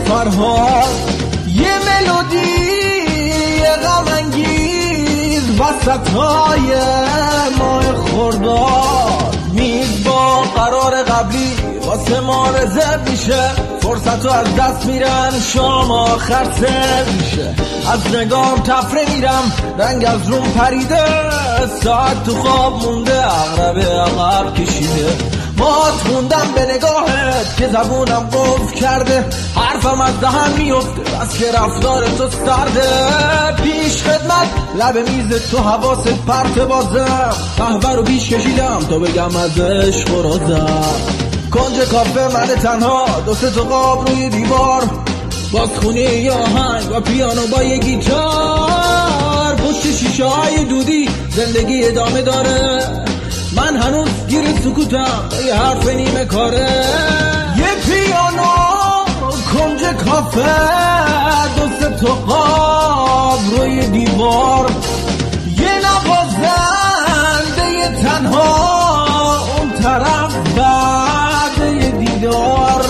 فرهاد، یه ملودی غم انگیز وسطای ماه خرداد. میز با قرار قبلی واسه ما رزرو میشه، فرصتو از دست میرن شام آخر سر میشه. از نگام تفره میرم رنگ از روم پریده، ساعت تو خواب مونده عقرب عقب کشیده. مات موندم به نگاهت که زبونم قفل کرده، حرفم از دهن میفته بس که رفتار تو سرده. پیش خدمت لب میز تو حواست پرت بازم، قهوه رو پیش کشیدم تا بگم از عشق و رازم. کنج کافه من تنها، دو سه تا قاب روی دیوار، بازخونی یا آهنگ و پیانو با یه گیتار. پشت شیشه های دودی زندگی ادامه داره، من هنوز گیر سکوتم یه حرف نیمه کاره. یه پیانو کنج کافه، دو سه تا قاب روی دیوار، یه نوازنده تنها اون طرف بعد یه دیدار.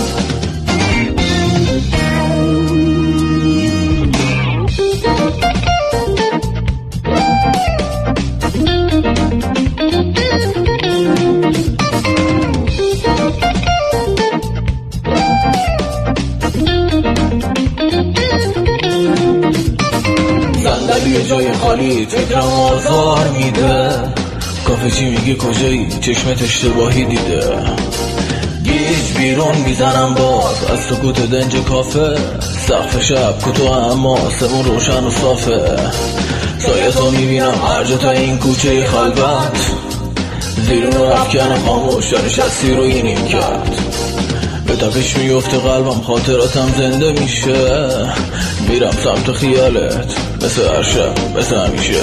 صندلی جای خالی فکرم آزار میده، کافه چی میگه کجایی چشمت اشتباهی دیده. گیج بیرون میزنم باز از سکوت دنج کافه، سقف شب کتو اما آسمون روشن و صافه. سایه تو میبینم هر جا تا این کوچه خلوت، زیرون و افکن خاموش نشستی روی نیمکت. به تپش میفته قلبم خاطراتم زنده میشه، میرم سمت خیالت مثل هر شب مثل همیشه.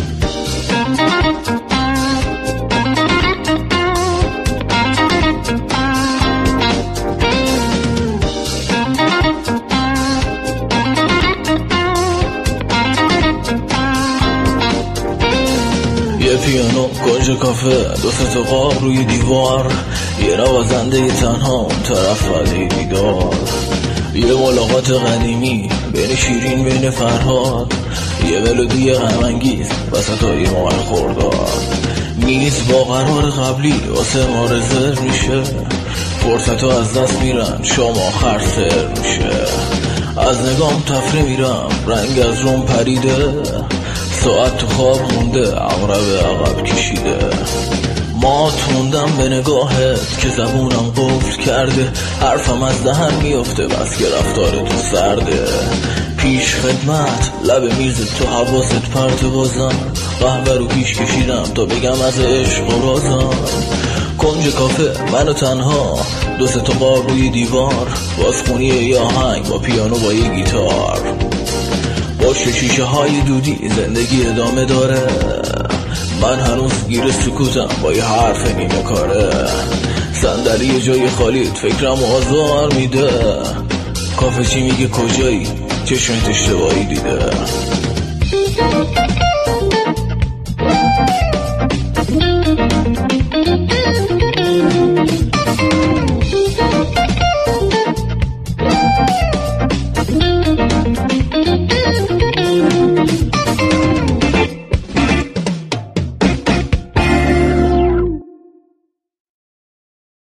یه پیانو کنج کافه، دو سه تا قاب روی دیوار، یه نوازنده تنها اون طرف بعد دیدار. یه ملاقات قدیمی بین شیرین بین فرهاد، یه ملودی غم انگیز وسطای ماه خرداد. میز با قرار قبلی واسه ما رزرو میشه، فرصتو از دست میرن شام آخر سر میشه. از نگام تفره میرم رنگ از روم پریده، ساعت تو خواب مونده عقرب عقب کشیده. مات موندم به نگاهت که زبونم قفل کرده، حرفم از دهن میفته بس که رفتار تو سرده. پیش خدمت لب میز تو حواست پرت بازم، قهوه رو پیش کشیدم تا بگم از عشق و رازم. کنج کافه منو تنها، دو سه تا قاب روی دیوار، بازخونی یه آهنگ با پیانو با یه گیتار. پشت شیشه های دودی زندگی ادامه داره، من هنوز گیر سکوتم با یه حرف نیمه کاره. صندلی جای خالیت فکرم آزار میده، کافه چی میگه کجایی چشمت اشتباهی دیده.